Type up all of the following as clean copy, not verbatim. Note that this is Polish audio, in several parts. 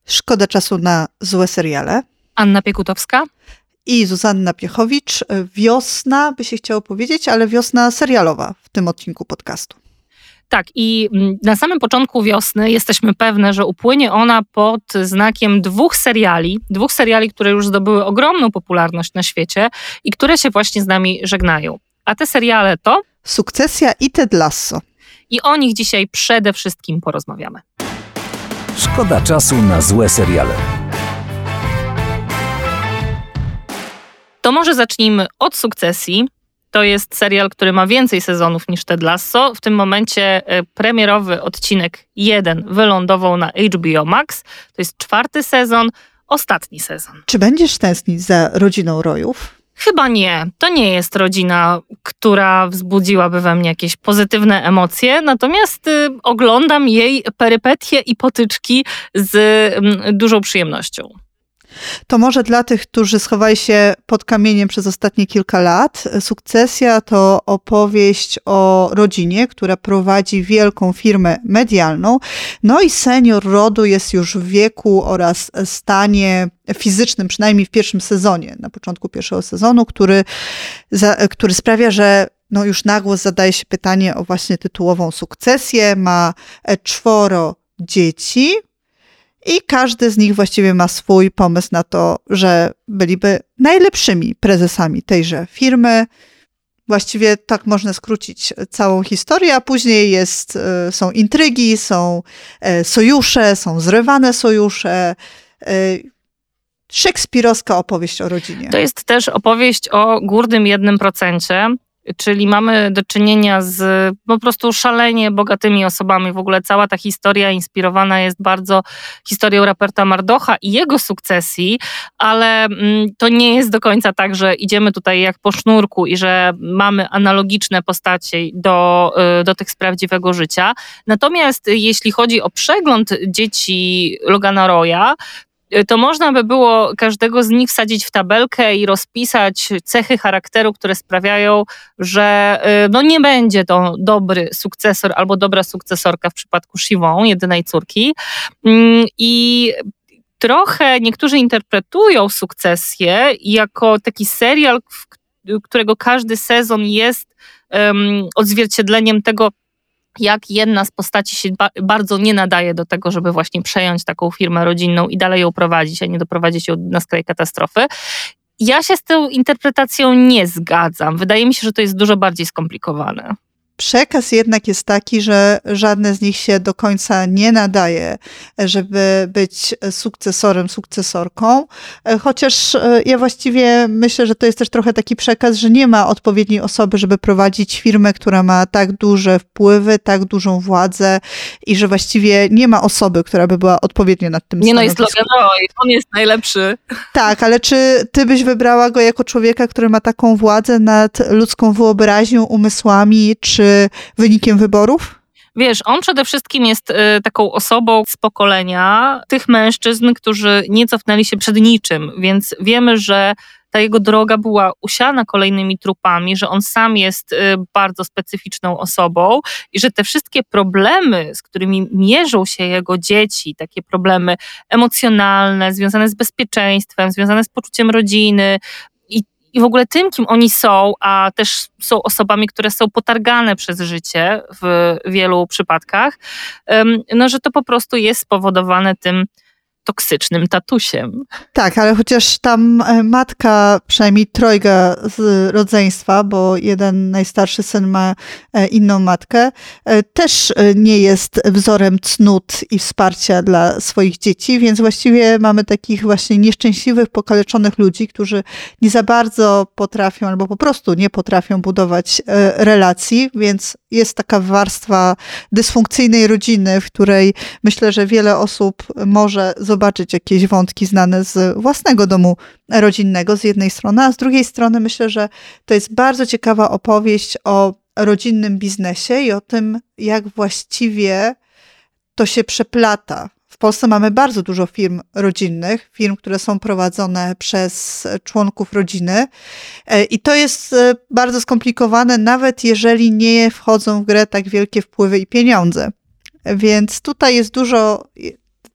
Szkoda czasu na złe seriale. Anna Piekutowska I Zuzanna Piechowicz. Wiosna, by się chciało powiedzieć, ale wiosna serialowa w tym odcinku podcastu. Tak, i na samym początku wiosny jesteśmy pewne, że upłynie ona pod znakiem dwóch seriali, które już zdobyły ogromną popularność na świecie i które się właśnie z nami żegnają. A te seriale to? Sukcesja i Ted Lasso. I o nich dzisiaj przede wszystkim porozmawiamy. Szkoda czasu na złe seriale. To może zacznijmy od Sukcesji. To jest serial, który ma więcej sezonów niż Ted Lasso. W tym momencie premierowy odcinek 1 wylądował na HBO Max. To jest 4. sezon, ostatni sezon. Czy będziesz tęsknić za Rodziną Rojów? Chyba nie. To nie jest rodzina, która wzbudziłaby we mnie jakieś pozytywne emocje, natomiast oglądam jej perypetie i potyczki z dużą przyjemnością. To może dla tych, którzy schowali się pod kamieniem przez ostatnie kilka lat. Sukcesja to opowieść o rodzinie, która prowadzi wielką firmę medialną. No i senior rodu jest już w wieku oraz stanie fizycznym, przynajmniej w pierwszym sezonie, na początku pierwszego sezonu, który sprawia, że już na głos zadaje się pytanie o właśnie tytułową sukcesję. Ma 4 dzieci. I każdy z nich właściwie ma swój pomysł na to, że byliby najlepszymi prezesami tejże firmy. Właściwie tak można skrócić całą historię, a później są intrygi, są sojusze, są zrywane sojusze. Szekspirowska opowieść o rodzinie. To jest też opowieść o górnym 1%. Czyli mamy do czynienia z po prostu szalenie bogatymi osobami. W ogóle cała ta historia inspirowana jest bardzo historią Ruperta Murdocha i jego sukcesji, ale to nie jest do końca tak, że idziemy tutaj jak po sznurku i że mamy analogiczne postacie do tych z prawdziwego życia. Natomiast jeśli chodzi o przegląd dzieci Logana Roya, to można by było każdego z nich wsadzić w tabelkę i rozpisać cechy charakteru, które sprawiają, że nie będzie to dobry sukcesor albo dobra sukcesorka w przypadku Siobhan, jedynej córki. I trochę niektórzy interpretują Sukcesję jako taki serial, którego każdy sezon jest odzwierciedleniem tego, jak jedna z postaci się bardzo nie nadaje do tego, żeby właśnie przejąć taką firmę rodzinną i dalej ją prowadzić, a nie doprowadzić ją na skraj katastrofy. Ja się z tą interpretacją nie zgadzam. Wydaje mi się, że to jest dużo bardziej skomplikowane. Przekaz jednak jest taki, że żadne z nich się do końca nie nadaje, żeby być sukcesorem, sukcesorką. Chociaż ja właściwie myślę, że to jest też trochę taki przekaz, że nie ma odpowiedniej osoby, żeby prowadzić firmę, która ma tak duże wpływy, tak dużą władzę i że właściwie nie ma osoby, która by była odpowiednio nad tym stanowiskiem. Jest Logan Roy, on jest najlepszy. Tak, ale czy ty byś wybrała go jako człowieka, który ma taką władzę nad ludzką wyobraźnią, umysłami, czy wynikiem wyborów? Wiesz, on przede wszystkim jest taką osobą z pokolenia tych mężczyzn, którzy nie cofnęli się przed niczym, więc wiemy, że ta jego droga była usiana kolejnymi trupami, że on sam jest bardzo specyficzną osobą i że te wszystkie problemy, z którymi mierzą się jego dzieci, takie problemy emocjonalne, związane z bezpieczeństwem, związane z poczuciem rodziny, i w ogóle tym, kim oni są, a też są osobami, które są potargane przez życie w wielu przypadkach, że to po prostu jest spowodowane tym toksycznym tatusiem. Tak, ale chociaż tam matka, przynajmniej trojga z rodzeństwa, bo jeden najstarszy syn ma inną matkę, też nie jest wzorem cnót i wsparcia dla swoich dzieci, więc właściwie mamy takich właśnie nieszczęśliwych, pokaleczonych ludzi, którzy nie za bardzo potrafią albo po prostu nie potrafią budować relacji, więc jest taka warstwa dysfunkcyjnej rodziny, w której myślę, że wiele osób może zobaczyć jakieś wątki znane z własnego domu rodzinnego z jednej strony, a z drugiej strony myślę, że to jest bardzo ciekawa opowieść o rodzinnym biznesie i o tym, jak właściwie to się przeplata. W Polsce mamy bardzo dużo firm rodzinnych, firm, które są prowadzone przez członków rodziny i to jest bardzo skomplikowane, nawet jeżeli nie wchodzą w grę tak wielkie wpływy i pieniądze. Więc tutaj jest dużo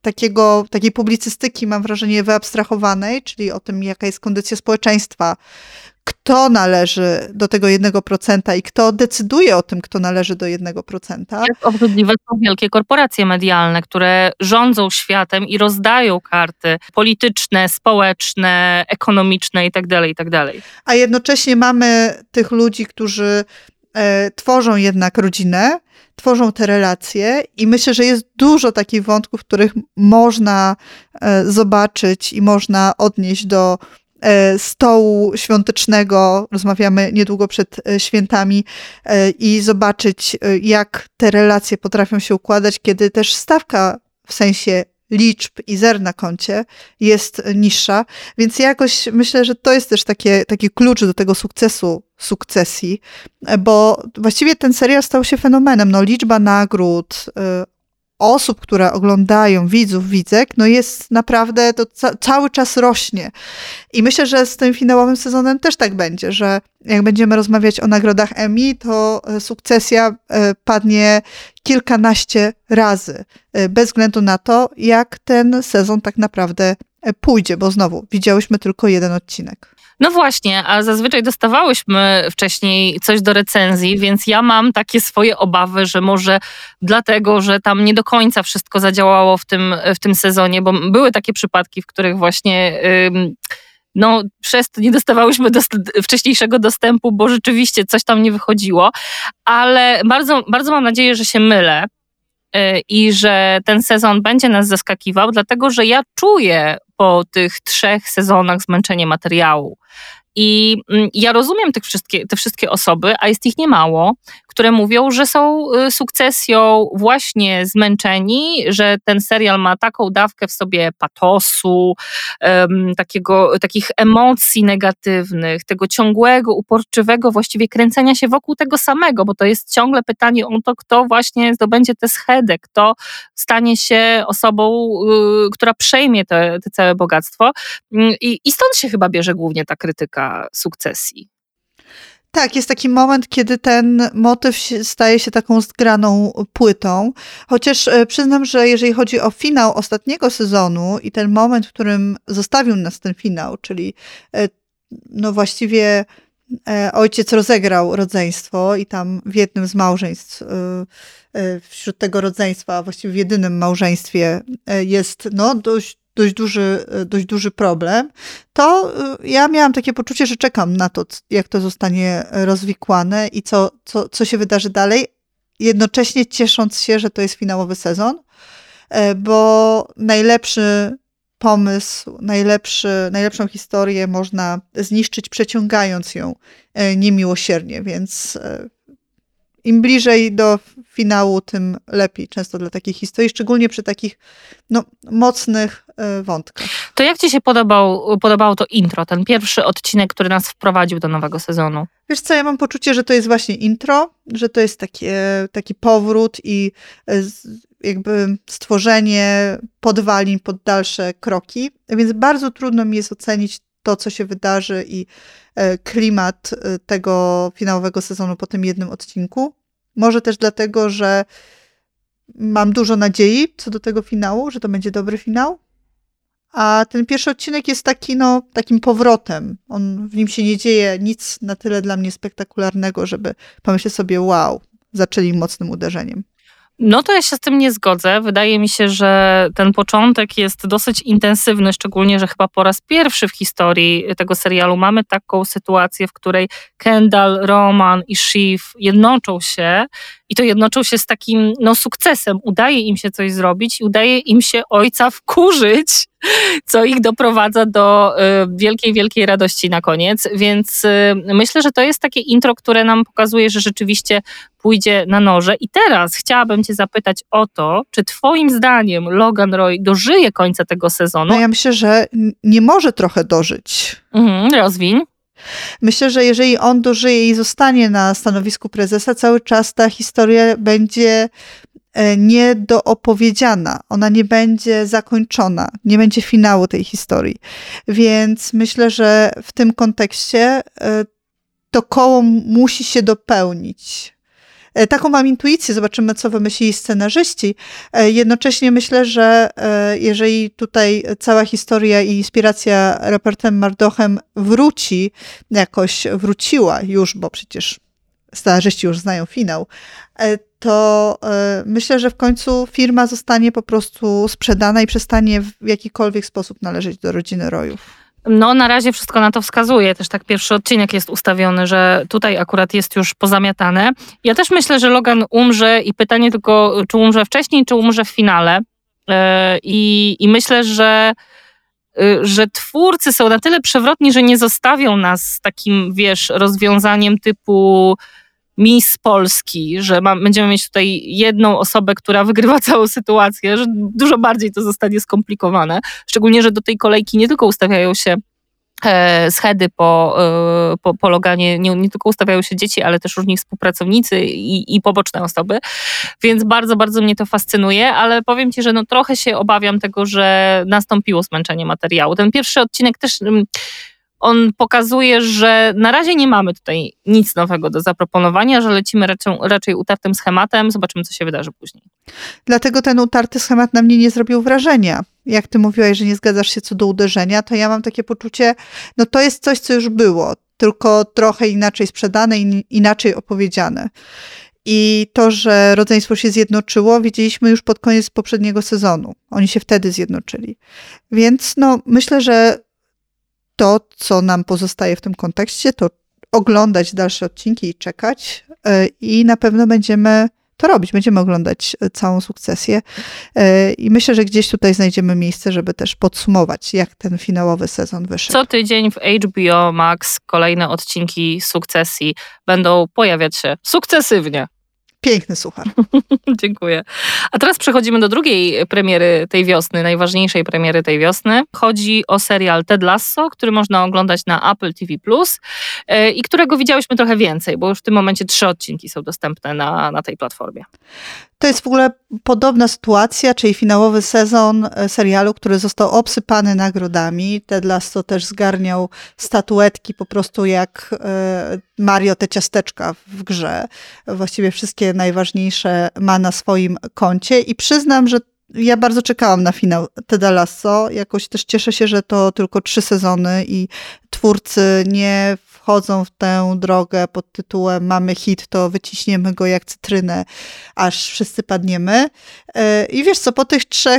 takiej publicystyki, mam wrażenie, wyabstrahowanej, czyli o tym, jaka jest kondycja społeczeństwa, kto należy do tego 1% i kto decyduje o tym, kto należy do 1%. Jak obrzydliwe są wielkie korporacje medialne, które rządzą światem i rozdają karty polityczne, społeczne, ekonomiczne itd., itd. A jednocześnie mamy tych ludzi, którzy tworzą jednak rodzinę, tworzą te relacje i myślę, że jest dużo takich wątków, których można zobaczyć i można odnieść do stołu świątecznego, rozmawiamy niedługo przed świętami, i zobaczyć, jak te relacje potrafią się układać, kiedy też stawka w sensie liczb i zer na koncie jest niższa, więc jakoś myślę, że to jest też taki klucz do tego sukcesji, bo właściwie ten serial stał się fenomenem. No, liczba nagród, osób, które oglądają, widzek, no jest naprawdę, to cały czas rośnie. I myślę, że z tym finałowym sezonem też tak będzie, że jak będziemy rozmawiać o nagrodach Emmy, to Sukcesja padnie kilkanaście razy, bez względu na to, jak ten sezon tak naprawdę pójdzie, bo znowu widziałyśmy tylko jeden odcinek. No właśnie, a zazwyczaj dostawałyśmy wcześniej coś do recenzji, więc ja mam takie swoje obawy, że może dlatego, że tam nie do końca wszystko zadziałało w tym sezonie, bo były takie przypadki, w których właśnie przez to nie dostawałyśmy wcześniejszego dostępu, bo rzeczywiście coś tam nie wychodziło, ale bardzo, bardzo mam nadzieję, że się mylę i że ten sezon będzie nas zaskakiwał, dlatego że ja czuję po tych 3 sezonach zmęczenie materiału. I ja rozumiem te wszystkie osoby, a jest ich niemało, które mówią, że są Sukcesją właśnie zmęczeni, że ten serial ma taką dawkę w sobie patosu, takich emocji negatywnych, tego ciągłego, uporczywego właściwie kręcenia się wokół tego samego, bo to jest ciągle pytanie o to, kto właśnie zdobędzie tę schedę, kto stanie się osobą, która przejmie te całe bogactwo. I stąd się chyba bierze głównie ta krytyka Sukcesji. Tak, jest taki moment, kiedy ten motyw staje się taką zgraną płytą, chociaż przyznam, że jeżeli chodzi o finał ostatniego sezonu i ten moment, w którym zostawił nas ten finał, czyli no właściwie ojciec rozegrał rodzeństwo i tam w jednym z małżeństw, wśród tego rodzeństwa, a właściwie w jedynym małżeństwie jest dość duży problem, to ja miałam takie poczucie, że czekam na to, jak to zostanie rozwikłane i co się wydarzy dalej, jednocześnie ciesząc się, że to jest finałowy sezon, bo najlepszy pomysł, najlepszą historię można zniszczyć, przeciągając ją niemiłosiernie, więc im bliżej do finału, tym lepiej często dla takich historii, szczególnie przy takich mocnych wątkach. To jak ci się podobało to intro, ten pierwszy odcinek, który nas wprowadził do nowego sezonu? Wiesz co, ja mam poczucie, że to jest właśnie intro, że to jest taki powrót i jakby stworzenie podwalin pod dalsze kroki, więc bardzo trudno mi jest ocenić to, co się wydarzy i klimat tego finałowego sezonu po tym jednym odcinku. Może też dlatego, że mam dużo nadziei co do tego finału, że to będzie dobry finał. A ten pierwszy odcinek jest takim powrotem. W nim się nie dzieje nic na tyle dla mnie spektakularnego, żeby pomyśleć sobie, wow, zaczęli mocnym uderzeniem. No to ja się z tym nie zgodzę. Wydaje mi się, że ten początek jest dosyć intensywny, szczególnie, że chyba po raz pierwszy w historii tego serialu mamy taką sytuację, w której Kendall, Roman i Shiv jednoczą się i to jednoczą się z takim sukcesem. Udaje im się coś zrobić i udaje im się ojca wkurzyć, co ich doprowadza do wielkiej, wielkiej radości na koniec. Więc myślę, że to jest takie intro, które nam pokazuje, że rzeczywiście pójdzie na noże. I teraz chciałabym cię zapytać o to, czy twoim zdaniem Logan Roy dożyje końca tego sezonu? No ja myślę, że nie może trochę dożyć. Rozwiń. Myślę, że jeżeli on dożyje i zostanie na stanowisku prezesa, cały czas ta historia będzie niedoopowiedziana. Ona nie będzie zakończona. Nie będzie finału tej historii. Więc myślę, że w tym kontekście to koło musi się dopełnić. Taką mam intuicję, zobaczymy, co wymyślili scenarzyści. Jednocześnie myślę, że jeżeli tutaj cała historia i inspiracja Rupertem Murdochem wróciła już, bo przecież scenarzyści już znają finał, to myślę, że w końcu firma zostanie po prostu sprzedana i przestanie w jakikolwiek sposób należeć do rodziny Royów. No, na razie wszystko na to wskazuje. Też tak pierwszy odcinek jest ustawiony, że tutaj akurat jest już pozamiatane. Ja też myślę, że Logan umrze i pytanie tylko, czy umrze wcześniej, czy umrze w finale. I myślę, że twórcy są na tyle przewrotni, że nie zostawią nas z takim, rozwiązaniem typu Miss Polski, że będziemy mieć tutaj jedną osobę, która wygrywa całą sytuację, że dużo bardziej to zostanie skomplikowane. Szczególnie, że do tej kolejki nie tylko ustawiają się schedy po Loganie, nie tylko ustawiają się dzieci, ale też różni współpracownicy i poboczne osoby. Więc bardzo, bardzo mnie to fascynuje, ale powiem ci, że trochę się obawiam tego, że nastąpiło zmęczenie materiału. Ten pierwszy odcinek też... On pokazuje, że na razie nie mamy tutaj nic nowego do zaproponowania, że lecimy raczej utartym schematem. Zobaczymy, co się wydarzy później. Dlatego ten utarty schemat na mnie nie zrobił wrażenia. Jak ty mówiłaś, że nie zgadzasz się co do uderzenia, to ja mam takie poczucie, to jest coś, co już było, tylko trochę inaczej sprzedane i inaczej opowiedziane. I to, że rodzeństwo się zjednoczyło, wiedzieliśmy już pod koniec poprzedniego sezonu. Oni się wtedy zjednoczyli. Więc myślę, że to, co nam pozostaje w tym kontekście, to oglądać dalsze odcinki i czekać. I na pewno będziemy to robić. Będziemy oglądać całą sukcesję. I myślę, że gdzieś tutaj znajdziemy miejsce, żeby też podsumować, jak ten finałowy sezon wyszedł. Co tydzień w HBO Max kolejne odcinki sukcesji będą pojawiać się sukcesywnie. Piękny suchar. Dziękuję. A teraz przechodzimy do drugiej premiery tej wiosny, najważniejszej premiery tej wiosny. Chodzi o serial Ted Lasso, który można oglądać na Apple TV+, i którego widziałyśmy trochę więcej, bo już w tym momencie 3 odcinki są dostępne na tej platformie. To jest w ogóle podobna sytuacja, czyli finałowy sezon serialu, który został obsypany nagrodami. Ted Lasso też zgarniał statuetki po prostu jak Mario te ciasteczka w grze. Właściwie wszystkie najważniejsze ma na swoim koncie i przyznam, że ja bardzo czekałam na finał Teda Lasso. Jakoś też cieszę się, że to tylko 3 sezony i twórcy nie wchodzą w tę drogę pod tytułem mamy hit, to wyciśniemy go jak cytrynę, aż wszyscy padniemy. I wiesz co, po tych 3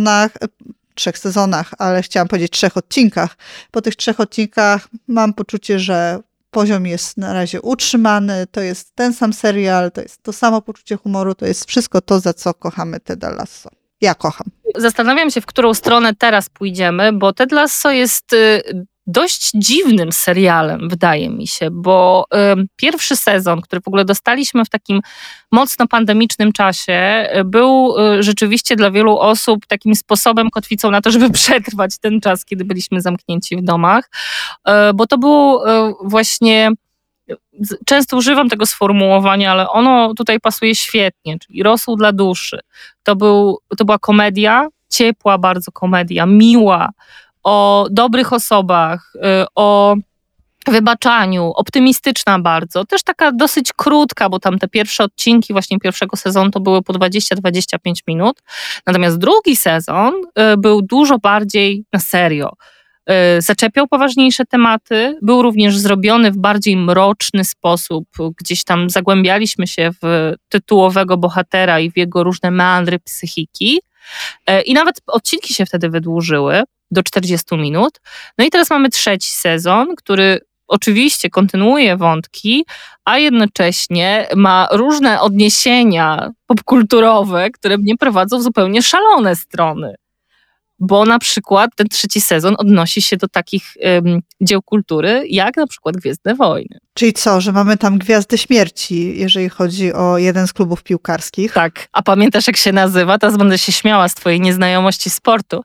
sezonach, ale chciałam powiedzieć 3 odcinkach, po tych 3 odcinkach mam poczucie, że poziom jest na razie utrzymany, to jest ten sam serial, to jest to samo poczucie humoru, to jest wszystko to, za co kochamy Teda Lasso. Ja kocham. Zastanawiam się, w którą stronę teraz pójdziemy, bo Ted Lasso jest dość dziwnym serialem, wydaje mi się, bo pierwszy sezon, który w ogóle dostaliśmy w takim mocno pandemicznym czasie, był rzeczywiście dla wielu osób takim sposobem, kotwicą na to, żeby przetrwać ten czas, kiedy byliśmy zamknięci w domach, bo to było właśnie... Często używam tego sformułowania, ale ono tutaj pasuje świetnie, czyli rosół dla duszy. To była komedia, ciepła bardzo komedia, miła, o dobrych osobach, o wybaczaniu, optymistyczna bardzo. Też taka dosyć krótka, bo tam te pierwsze odcinki właśnie pierwszego sezonu to były po 20-25 minut. Natomiast drugi sezon był dużo bardziej na serio. Zaczepiał poważniejsze tematy, był również zrobiony w bardziej mroczny sposób. Gdzieś tam zagłębialiśmy się w tytułowego bohatera i w jego różne meandry psychiki. I nawet odcinki się wtedy wydłużyły do 40 minut. No i teraz mamy 3. sezon, który oczywiście kontynuuje wątki, a jednocześnie ma różne odniesienia popkulturowe, które mnie prowadzą w zupełnie szalone strony. Bo na przykład ten 3. sezon odnosi się do takich dzieł kultury, jak na przykład Gwiezdne Wojny. Czyli co, że mamy tam Gwiazdy Śmierci, jeżeli chodzi o jeden z klubów piłkarskich? Tak, a pamiętasz jak się nazywa? Teraz będę się śmiała z twojej nieznajomości sportu.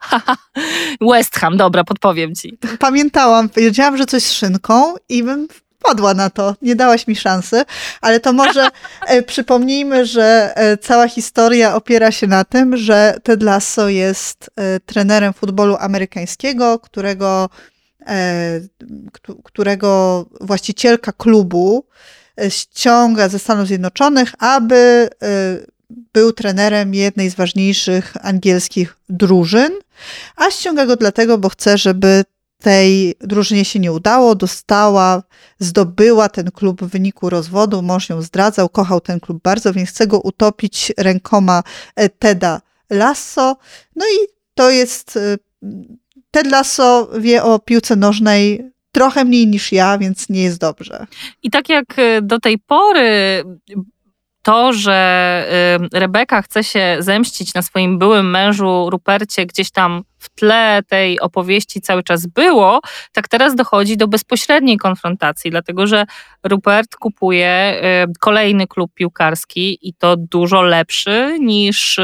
West Ham, dobra, podpowiem ci. Pamiętałam, wiedziałam, że coś z szynką i bym wpadła na to, nie dałaś mi szansy, ale to może przypomnijmy, że cała historia opiera się na tym, że Ted Lasso jest trenerem futbolu amerykańskiego, którego właścicielka klubu ściąga ze Stanów Zjednoczonych, aby był trenerem jednej z ważniejszych angielskich drużyn, a ściąga go dlatego, bo chce, żeby tej drużynie się nie udało, zdobyła ten klub w wyniku rozwodu, mąż ją zdradzał, kochał ten klub bardzo, więc chce go utopić rękoma Teda Lasso. No i to jest, Ted Lasso wie o piłce nożnej trochę mniej niż ja, więc nie jest dobrze. I tak jak do tej pory to, że Rebeka chce się zemścić na swoim byłym mężu Rupercie, gdzieś tam w tle tej opowieści cały czas było, tak teraz dochodzi do bezpośredniej konfrontacji, dlatego że Rupert kupuje kolejny klub piłkarski i to dużo lepszy niż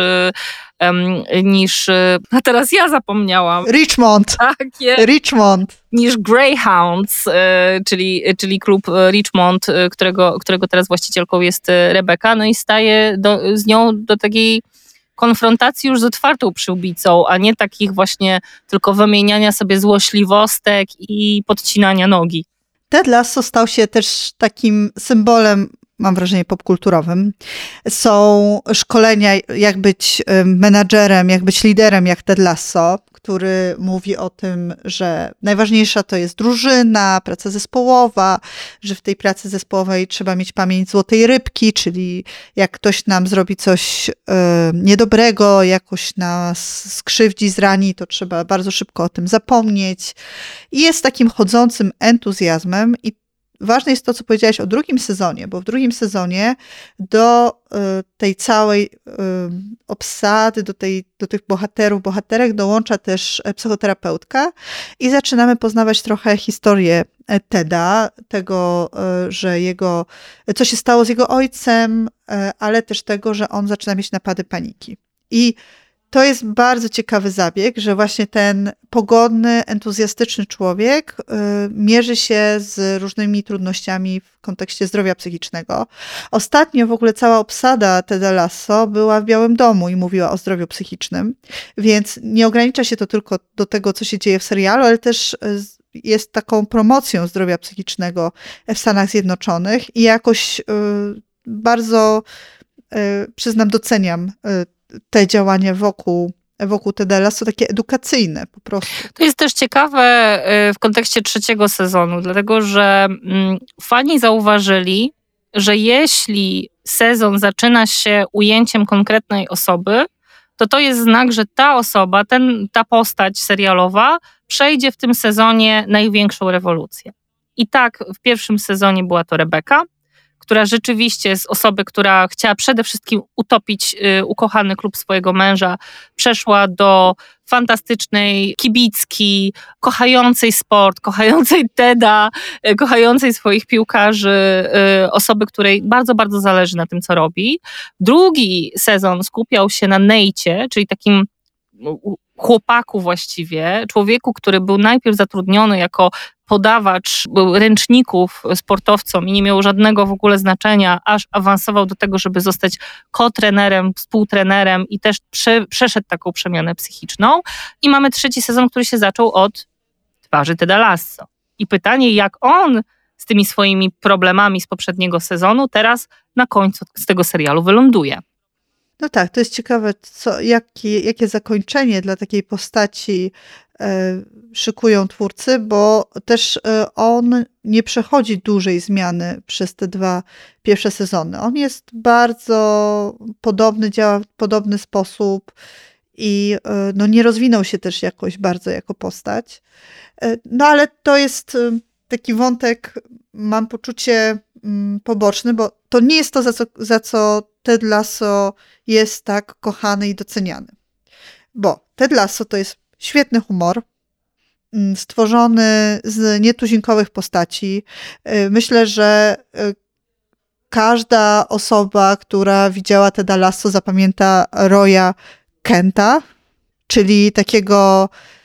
a teraz ja zapomniałam. Richmond. Tak jest. Richmond. Niż Greyhounds, czyli klub Richmond, którego teraz właścicielką jest Rebeka, no i staje z nią do takiej konfrontacji już z otwartą przyłbicą, a nie takich właśnie tylko wymieniania sobie złośliwostek i podcinania nogi. Ted Lasso stał się też takim symbolem, mam wrażenie, popkulturowym. Są szkolenia, jak być menadżerem, jak być liderem, jak Ted Lasso, który mówi o tym, że najważniejsza to jest drużyna, praca zespołowa, że w tej pracy zespołowej trzeba mieć pamięć złotej rybki, czyli jak ktoś nam zrobi coś niedobrego, jakoś nas skrzywdzi, zrani, to trzeba bardzo szybko o tym zapomnieć. I jest takim chodzącym entuzjazmem i ważne jest to, co powiedziałaś o drugim sezonie, bo w drugim sezonie do tej całej obsady, do tych bohaterek dołącza też psychoterapeutka i zaczynamy poznawać trochę historię Teda, tego, że co się stało z jego ojcem, ale też tego, że on zaczyna mieć napady paniki. I to jest bardzo ciekawy zabieg, że właśnie ten pogodny, entuzjastyczny człowiek mierzy się z różnymi trudnościami w kontekście zdrowia psychicznego. Ostatnio w ogóle cała obsada Teda Lasso była w Białym Domu i mówiła o zdrowiu psychicznym, więc nie ogranicza się to tylko do tego, co się dzieje w serialu, ale też jest taką promocją zdrowia psychicznego w Stanach Zjednoczonych i jakoś bardzo, przyznam, doceniam te działania wokół Teda Lasso, takie edukacyjne po prostu. To jest też ciekawe w kontekście trzeciego sezonu, dlatego że fani zauważyli, że jeśli sezon zaczyna się ujęciem konkretnej osoby, to jest znak, że ta osoba, ta postać serialowa przejdzie w tym sezonie największą rewolucję. I tak w pierwszym sezonie była to Rebeka, która rzeczywiście z osoby, która chciała przede wszystkim utopić ukochany klub swojego męża, przeszła do fantastycznej kibicki, kochającej sport, kochającej Teda, kochającej swoich piłkarzy, osoby, której bardzo, bardzo zależy na tym, co robi. Drugi sezon skupiał się na Nate'cie, czyli takim chłopaku właściwie, człowieku, który był najpierw zatrudniony jako podawacz ręczników sportowcom i nie miał żadnego w ogóle znaczenia, aż awansował do tego, żeby zostać ko-trenerem, współtrenerem i też przeszedł taką przemianę psychiczną. I mamy trzeci sezon, który się zaczął od twarzy Teda Lasso. I pytanie, jak on z tymi swoimi problemami z poprzedniego sezonu teraz na końcu z tego serialu wyląduje. No tak, to jest ciekawe, jakie zakończenie dla takiej postaci szykują twórcy, bo też on nie przechodzi dużej zmiany przez te 2 pierwsze sezony. On jest bardzo podobny, działa w podobny sposób i nie rozwinął się też jakoś bardzo jako postać. No ale to jest taki wątek, mam poczucie, poboczny, bo to nie jest to, za co Ted Lasso jest tak kochany i doceniany. Bo Ted Lasso to jest świetny humor, stworzony z nietuzinkowych postaci. Myślę, że każda osoba, która widziała Teda Lasso, zapamięta Roya Kenta, czyli takiego,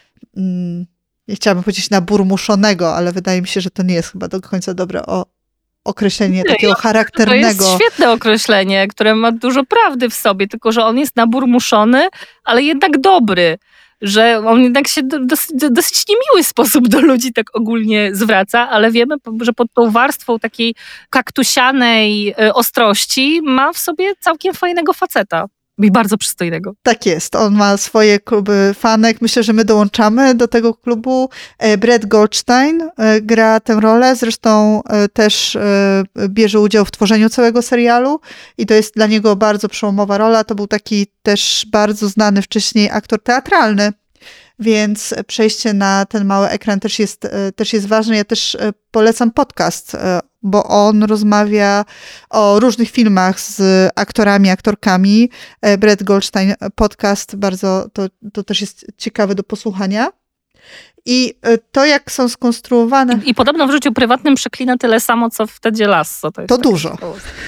nie chciałabym powiedzieć naburmuszonego, ale wydaje mi się, że to nie jest chyba do końca dobre określenie takiego charakternego. To jest świetne określenie, które ma dużo prawdy w sobie, tylko że on jest naburmuszony, ale jednak dobry. że on jednak się dosyć niemiły sposób do ludzi tak ogólnie zwraca, ale wiemy, że pod tą warstwą takiej kaktusianej ostrości ma w sobie całkiem fajnego faceta. I bardzo przystojnego. Tak jest. On ma swoje kluby fanek. Myślę, że my dołączamy do tego klubu. Brett Goldstein gra tę rolę. Zresztą też bierze udział w tworzeniu całego serialu i to jest dla niego bardzo przełomowa rola. To był taki też bardzo znany wcześniej aktor teatralny. Więc przejście na ten mały ekran też jest ważne. Ja też polecam podcast, bo on rozmawia o różnych filmach z aktorami, aktorkami. Brett Goldstein podcast, bardzo to też jest ciekawe do posłuchania. I to, jak są skonstruowane... I podobno w życiu prywatnym przeklina tyle samo, co w Tedzie Lasso. To dużo.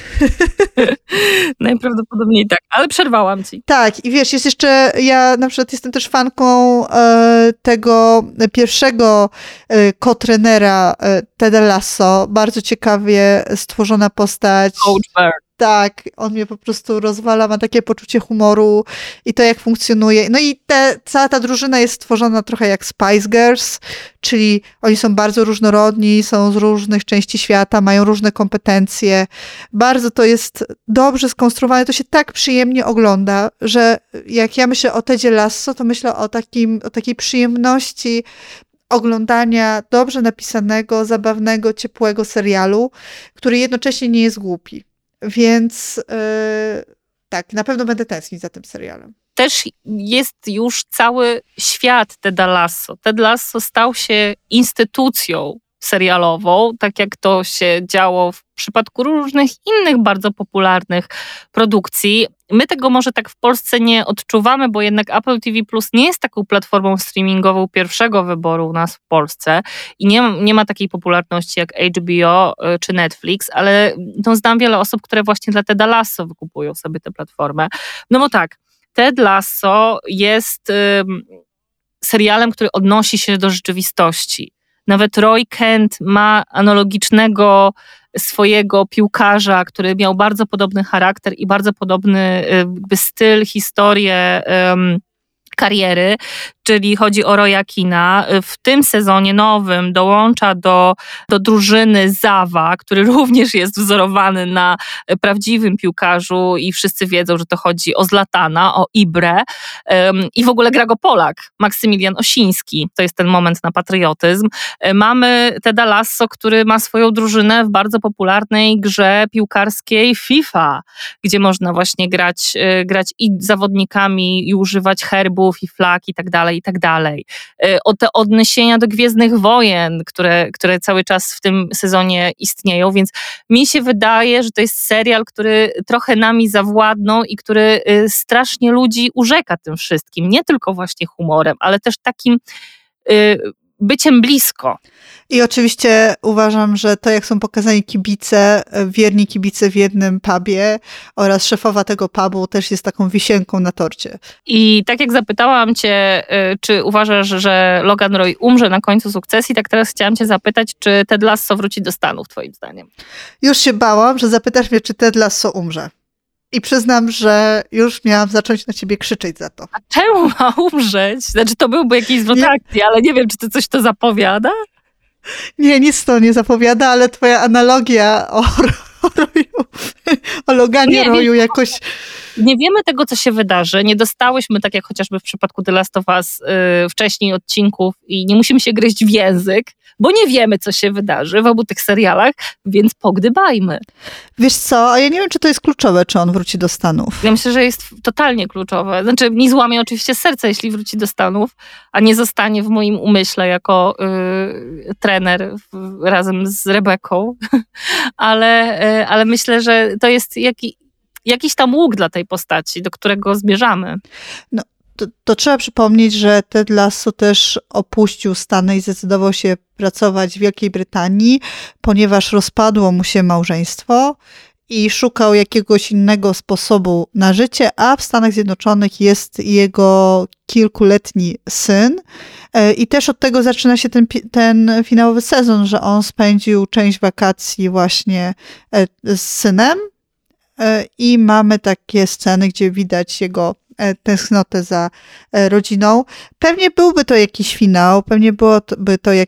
Najprawdopodobniej tak, ale przerwałam ci. Tak, i wiesz, jest jeszcze, ja na przykład jestem też fanką tego pierwszego co-trenera Teda Lasso. Bardzo ciekawie stworzona postać. Coach Bear. Tak, on mnie po prostu rozwala, ma takie poczucie humoru i to, jak funkcjonuje. No i cała ta drużyna jest stworzona trochę jak Spice Girls, czyli oni są bardzo różnorodni, są z różnych części świata, mają różne kompetencje. Bardzo to jest dobrze skonstruowane, to się tak przyjemnie ogląda, że jak ja myślę o Tedzie Lasso, to myślę o takiej przyjemności oglądania dobrze napisanego, zabawnego, ciepłego serialu, który jednocześnie nie jest głupi. Więc tak, na pewno będę tęsknić za tym serialem. Też jest już cały świat Teda Lasso. Ted Lasso stał się instytucją serialową, tak jak to się działo w przypadku różnych innych bardzo popularnych produkcji. My tego może tak w Polsce nie odczuwamy, bo jednak Apple TV Plus nie jest taką platformą streamingową pierwszego wyboru u nas w Polsce i nie ma takiej popularności jak HBO czy Netflix, ale znam wiele osób, które właśnie dla Teda Lasso wykupują sobie tę platformę. No bo tak, Ted Lasso jest serialem, który odnosi się do rzeczywistości. Nawet Roy Kent ma analogicznego swojego piłkarza, który miał bardzo podobny charakter i bardzo podobny styl, historię kariery, czyli chodzi o Roya Keana. W tym sezonie nowym dołącza do drużyny Zawa, który również jest wzorowany na prawdziwym piłkarzu i wszyscy wiedzą, że to chodzi o Zlatana, o Ibrę i w ogóle gra go Polak, Maksymilian Osiński. To jest ten moment na patriotyzm. Mamy Teda Lasso, który ma swoją drużynę w bardzo popularnej grze piłkarskiej FIFA, gdzie można właśnie grać i zawodnikami i używać herbów i flag i tak dalej, i tak dalej. O te odniesienia do Gwiezdnych Wojen, które cały czas w tym sezonie istnieją, więc mi się wydaje, że to jest serial, który trochę nami zawładnął i który strasznie ludzi urzeka tym wszystkim. Nie tylko właśnie humorem, ale też takim byciem blisko. I oczywiście uważam, że to, jak są pokazani kibice, wierni kibice w jednym pubie oraz szefowa tego pubu też jest taką wisienką na torcie. I tak jak zapytałam cię, czy uważasz, że Logan Roy umrze na końcu Sukcesji, tak teraz chciałam cię zapytać, czy Ted Lasso wróci do Stanów, twoim zdaniem? Już się bałam, że zapytasz mnie, czy Ted Lasso umrze. I przyznam, że już miałam zacząć na ciebie krzyczeć za to. A czemu ma umrzeć? Znaczy, to byłby jakiś zwrot akcji, ale nie wiem, czy to coś to zapowiada? Nie, nic to nie zapowiada, ale twoja analogia o Royu, o Loganie Royu jakoś... Nie wiemy tego, co się wydarzy. Nie dostałyśmy, tak jak chociażby w przypadku The Last of Us, wcześniej odcinków i nie musimy się gryźć w język, bo nie wiemy, co się wydarzy w obu tych serialach, więc pogdybajmy. Wiesz co, a ja nie wiem, czy to jest kluczowe, czy on wróci do Stanów. Ja myślę, że jest totalnie kluczowe. Znaczy, mi złamie oczywiście serce, jeśli wróci do Stanów, a nie zostanie w moim umyśle jako trener razem z Rebeką, ale myślę, że to jest jakiś tam łuk dla tej postaci, do którego zmierzamy. No, to trzeba przypomnieć, że Ted Lasso też opuścił Stany i zdecydował się pracować w Wielkiej Brytanii, ponieważ rozpadło mu się małżeństwo i szukał jakiegoś innego sposobu na życie, a w Stanach Zjednoczonych jest jego kilkuletni syn. I też od tego zaczyna się ten finałowy sezon, że on spędził część wakacji właśnie z synem i mamy takie sceny, gdzie widać jego tęsknotę za rodziną. Pewnie byłby to jakiś finał, pewnie byłoby to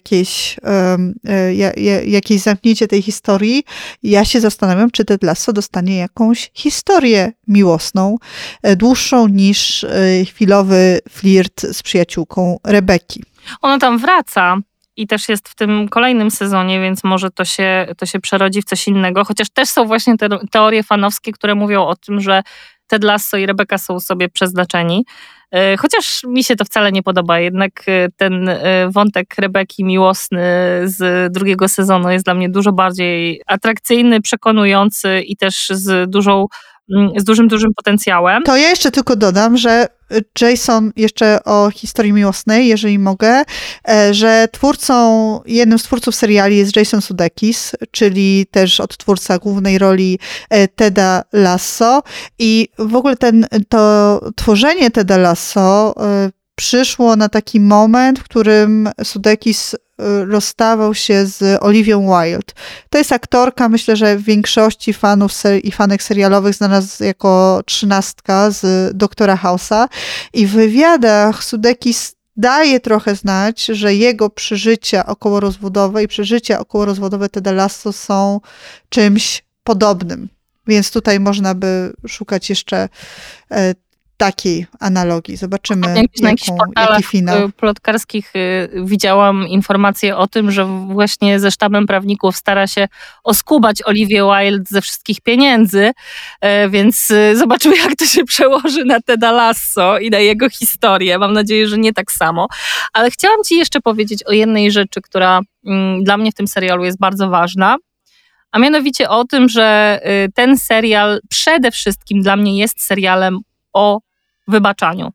jakieś zamknięcie tej historii. Ja się zastanawiam, czy Ted Lasso dostanie jakąś historię miłosną, dłuższą niż chwilowy flirt z przyjaciółką Rebeki. Ona tam wraca i też jest w tym kolejnym sezonie, więc może to się przerodzi w coś innego. Chociaż też są właśnie te teorie fanowskie, które mówią o tym, że Ted Lasso i Rebeka są sobie przeznaczeni. Chociaż mi się to wcale nie podoba. Jednak ten wątek Rebeki miłosny z drugiego sezonu jest dla mnie dużo bardziej atrakcyjny, przekonujący i też z dużym potencjałem. To ja jeszcze tylko dodam, że Jason, jeszcze o historii miłosnej, jeżeli mogę, że jednym z twórców seriali jest Jason Sudeikis, czyli też odtwórca głównej roli Teda Lasso i w ogóle to tworzenie Teda Lasso przyszło na taki moment, w którym Sudeikis rozstawał się z Olivią Wilde. To jest aktorka, myślę, że w większości fanów i fanek serialowych znana jako 13 z Doktora House'a i w wywiadach Sudeikis daje trochę znać, że jego przeżycia okołorozwodowe i przeżycia okołorozwodowe Teda Lasso są czymś podobnym. Więc tutaj można by szukać jeszcze takiej analogii. Zobaczymy, jaki finał. Plotkarskich widziałam informacje o tym, że właśnie ze sztabem prawników stara się oskubać Olivię Wilde ze wszystkich pieniędzy, więc zobaczymy, jak to się przełoży na Teda Lasso i na jego historię. Mam nadzieję, że nie tak samo. Ale chciałam ci jeszcze powiedzieć o jednej rzeczy, która dla mnie w tym serialu jest bardzo ważna, a mianowicie o tym, że ten serial przede wszystkim dla mnie jest serialem o wybaczaniu.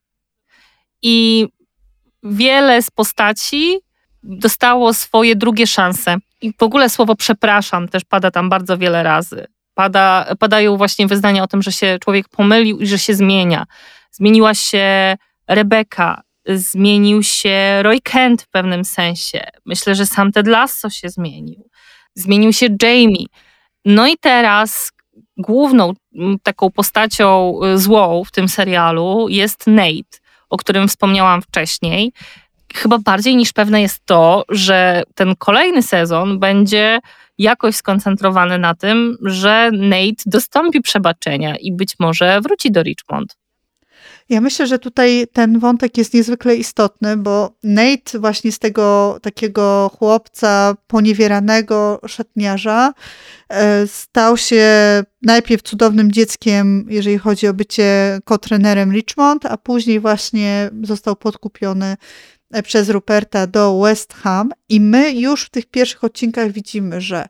I wiele z postaci dostało swoje drugie szanse. I w ogóle słowo przepraszam też pada tam bardzo wiele razy. Padają właśnie wyznania o tym, że się człowiek pomylił i że się zmienia. Zmieniła się Rebeka, zmienił się Roy Kent w pewnym sensie. Myślę, że sam Ted Lasso się zmienił. Zmienił się Jamie. No i teraz główną taką postacią złą w tym serialu jest Nate, o którym wspomniałam wcześniej. Chyba bardziej niż pewne jest to, że ten kolejny sezon będzie jakoś skoncentrowany na tym, że Nate dostąpi przebaczenia i być może wróci do Richmond. Ja myślę, że tutaj ten wątek jest niezwykle istotny, bo Nate właśnie z tego takiego chłopca poniewieranego szatniarza stał się najpierw cudownym dzieckiem, jeżeli chodzi o bycie co-trenerem Richmond, a później właśnie został podkupiony przez Ruperta do West Ham i my już w tych pierwszych odcinkach widzimy, że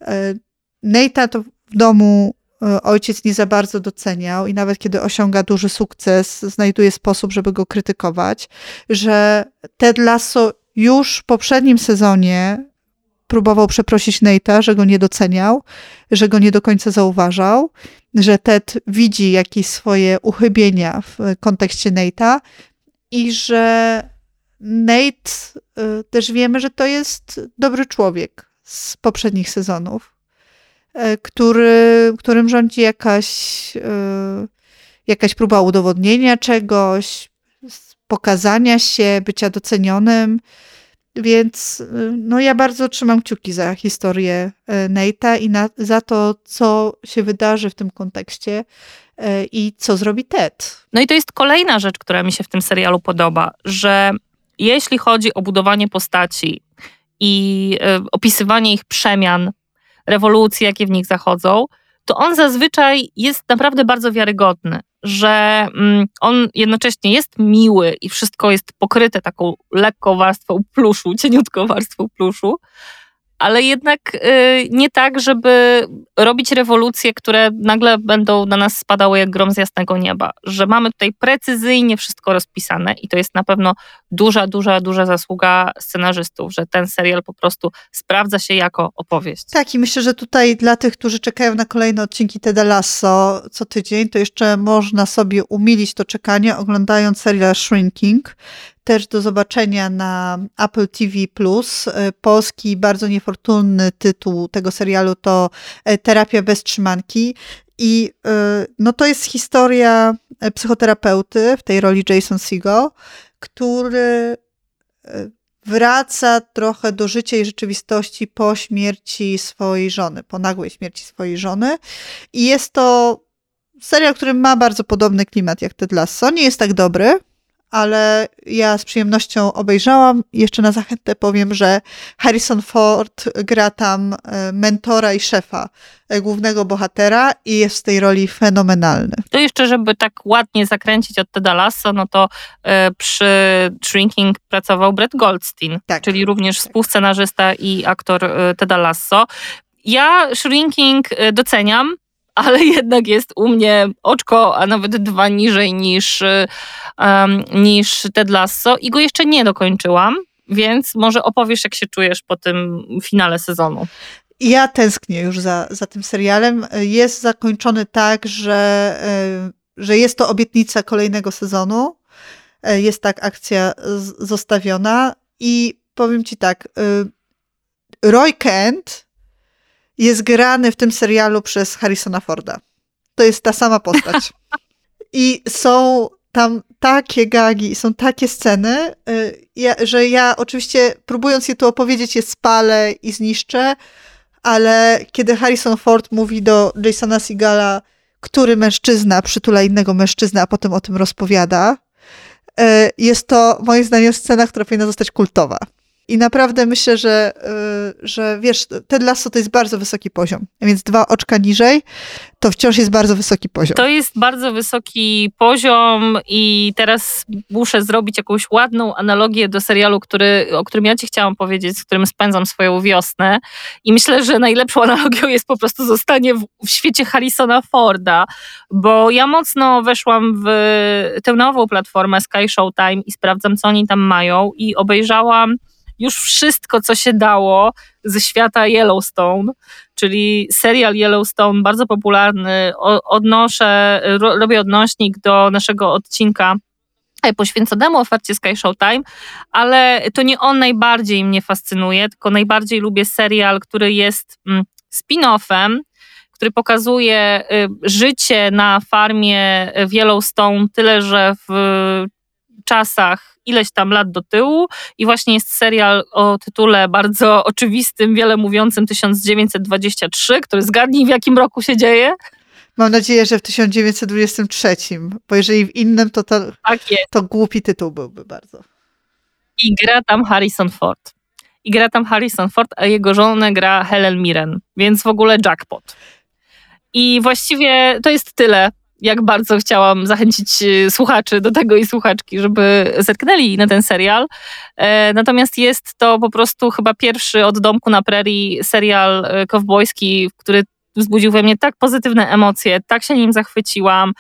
Nate'a to w domu ojciec nie za bardzo doceniał i nawet kiedy osiąga duży sukces, znajduje sposób, żeby go krytykować, że Ted Lasso już w poprzednim sezonie próbował przeprosić Nate'a, że go nie doceniał, że go nie do końca zauważał, że Ted widzi jakieś swoje uchybienia w kontekście Nate'a i że Nate też wiemy, że to jest dobry człowiek z poprzednich sezonów, którym rządzi jakaś próba udowodnienia czegoś, pokazania się, bycia docenionym. Więc no, ja bardzo trzymam kciuki za historię Nate'a i za to, co się wydarzy w tym kontekście i co zrobi Ted. No i to jest kolejna rzecz, która mi się w tym serialu podoba, że jeśli chodzi o budowanie postaci i opisywanie ich przemian, rewolucji, jakie w nich zachodzą, to on zazwyczaj jest naprawdę bardzo wiarygodny, że on jednocześnie jest miły i wszystko jest pokryte taką lekką warstwą pluszu, cieniutką warstwą pluszu, ale jednak nie tak, żeby robić rewolucje, które nagle będą na nas spadały jak grom z jasnego nieba. Że mamy tutaj precyzyjnie wszystko rozpisane i to jest na pewno duża zasługa scenarzystów, że ten serial po prostu sprawdza się jako opowieść. Tak, i myślę, że tutaj dla tych, którzy czekają na kolejne odcinki Teda Lasso co tydzień, to jeszcze można sobie umilić to czekanie, oglądając serial Shrinking. Też do zobaczenia na Apple TV+. Polski, bardzo niefortunny tytuł tego serialu to Terapia bez trzymanki. I no to jest historia psychoterapeuty, w tej roli Jason Segel, który wraca trochę do życia i rzeczywistości po śmierci swojej żony, po nagłej śmierci swojej żony. I jest to serial, który ma bardzo podobny klimat jak Ted Lasso. Nie jest tak dobry, ale ja z przyjemnością obejrzałam. Jeszcze na zachętę powiem, że Harrison Ford gra tam mentora i szefa głównego bohatera i jest w tej roli fenomenalny. To jeszcze, żeby tak ładnie zakręcić od Teda Lasso, no to przy Shrinking pracował Brett Goldstein, tak, czyli również współscenarzysta i aktor Teda Lasso. Ja Shrinking doceniam, ale jednak jest u mnie oczko, a nawet 2 niżej niż Ted Lasso i go jeszcze nie dokończyłam, więc może opowiesz, jak się czujesz po tym finale sezonu. Ja tęsknię już za tym serialem. Jest zakończony tak, że jest to obietnica kolejnego sezonu. Jest tak akcja zostawiona i powiem ci tak, Roy Kent jest grany w tym serialu przez Harrisona Forda. To jest ta sama postać. I są tam takie gagi, są takie sceny, że ja oczywiście próbując je tu opowiedzieć, je spalę i zniszczę, ale kiedy Harrison Ford mówi do Jasona Segela, który mężczyzna przytula innego mężczyznę, a potem o tym rozpowiada, jest to moim zdaniem scena, która powinna zostać kultowa. I naprawdę myślę, że wiesz, Ted Lasso to jest bardzo wysoki poziom, więc 2 oczka niżej to wciąż jest bardzo wysoki poziom. To jest bardzo wysoki poziom i teraz muszę zrobić jakąś ładną analogię do serialu, o którym ja ci chciałam powiedzieć, z którym spędzam swoją wiosnę i myślę, że najlepszą analogią jest po prostu zostanie w świecie Harrisona Forda, bo ja mocno weszłam w tę nową platformę Sky Showtime i sprawdzam, co oni tam mają i obejrzałam już wszystko, co się dało ze świata Yellowstone, czyli serial Yellowstone, bardzo popularny. Robię odnośnik do naszego odcinka poświęconemu ofercie Sky Showtime, ale to nie on najbardziej mnie fascynuje, tylko najbardziej lubię serial, który jest spin-offem, który pokazuje życie na farmie w Yellowstone, tyle że w czasach ileś tam lat do tyłu i właśnie jest serial o tytule bardzo oczywistym, wiele mówiącym 1923, który zgadnij w jakim roku się dzieje? Mam nadzieję, że w 1923, bo jeżeli w innym, to głupi tytuł byłby bardzo. I gra tam Harrison Ford, a jego żonę gra Helen Mirren, więc w ogóle jackpot. I właściwie to jest tyle, jak bardzo chciałam zachęcić słuchaczy do tego i słuchaczki, żeby zetknęli na ten serial. Natomiast jest to po prostu chyba pierwszy od domku na prerii serial kowbojski, który wzbudził we mnie tak pozytywne emocje, tak się nim zachwyciłam.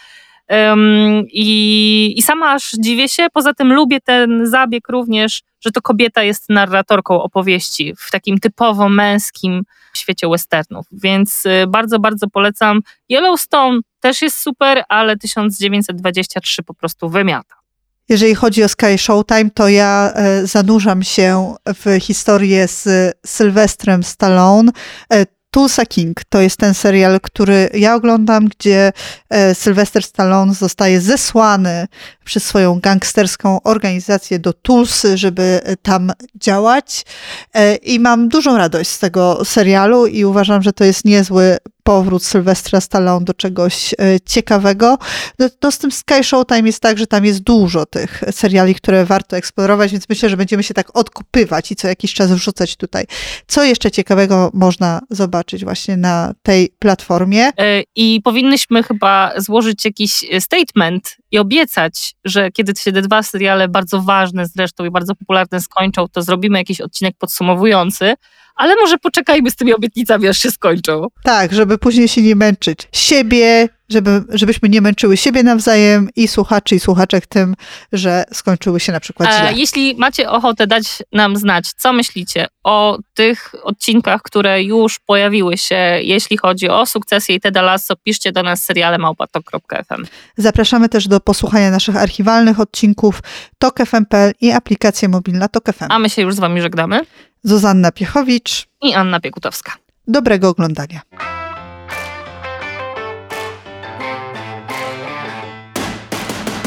I sama aż dziwię się. Poza tym lubię ten zabieg również, że to kobieta jest narratorką opowieści w takim typowo męskim świecie westernów. Więc bardzo, bardzo polecam. Yellowstone też jest super, ale 1923 po prostu wymiata. Jeżeli chodzi o Sky Showtime, to ja zanurzam się w historię z Sylwestrem Stallone. Tulsa King to jest ten serial, który ja oglądam, gdzie Sylwester Stallone zostaje zesłany przez swoją gangsterską organizację do Tulsy, żeby tam działać. I mam dużą radość z tego serialu i uważam, że to jest niezły powrót Sylwestra Stallone do czegoś ciekawego. To z tym Sky Showtime jest tak, że tam jest dużo tych seriali, które warto eksplorować, więc myślę, że będziemy się tak odkupywać i co jakiś czas wrzucać tutaj. Co jeszcze ciekawego można zobaczyć właśnie na tej platformie? I powinnyśmy chyba złożyć jakiś statement i obiecać, że kiedy się te 2 seriale bardzo ważne zresztą i bardzo popularne skończą, to zrobimy jakiś odcinek podsumowujący, ale może poczekajmy z tymi obietnicami, aż się skończą. Tak, żeby później się nie męczyć siebie, żebyśmy nie męczyły siebie nawzajem i słuchaczy i słuchaczek tym, że skończyły się na przykład źle. Jeśli macie ochotę dać nam znać, co myślicie o tych odcinkach, które już pojawiły się, jeśli chodzi o Sukcesję i Teda Lasso, piszcie do nas seriale@tok.fm. Zapraszamy też do posłuchania naszych archiwalnych odcinków tok.fm.pl i aplikacja mobilna Tok FM. A my się już z wami żegnamy. Zuzanna Piechowicz i Anna Piekutowska. Dobrego oglądania.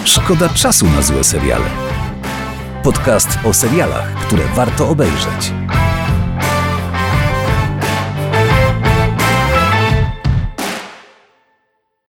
Szkoda czasu na złe seriale. Podcast o serialach, które warto obejrzeć.